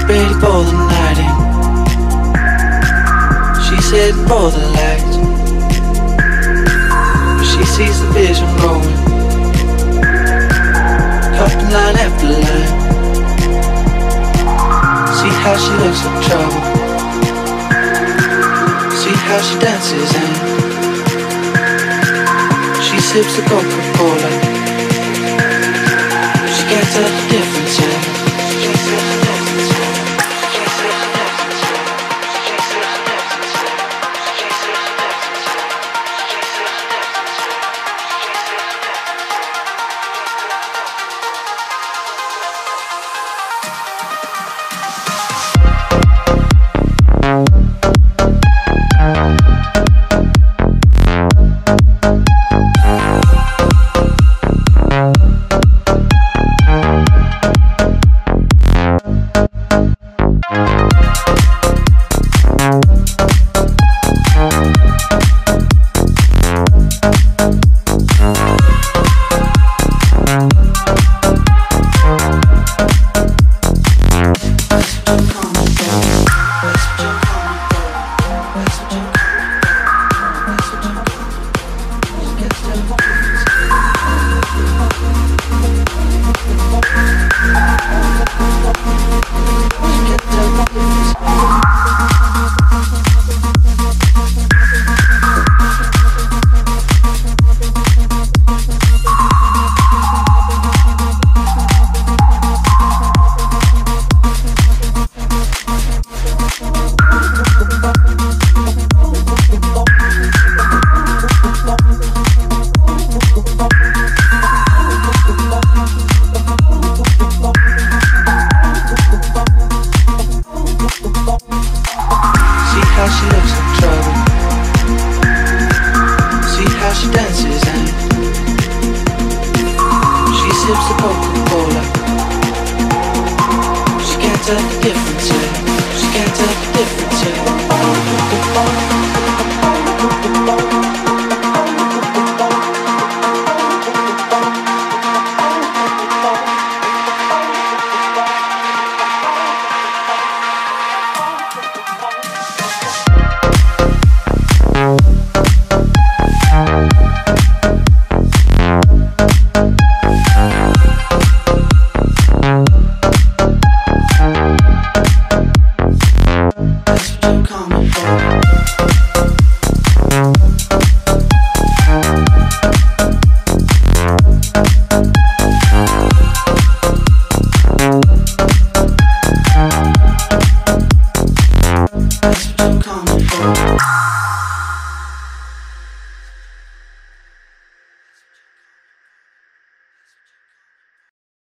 ready for the nighting. She's heading for the lights, but she sees the vision growing, up in line after line. See how she looks in trouble, see how she dances and she sips the Coca-Cola. She can't tell the difference yet. Sips the Coca-Cola. She can't tell the difference yet. She can't tell the difference yet.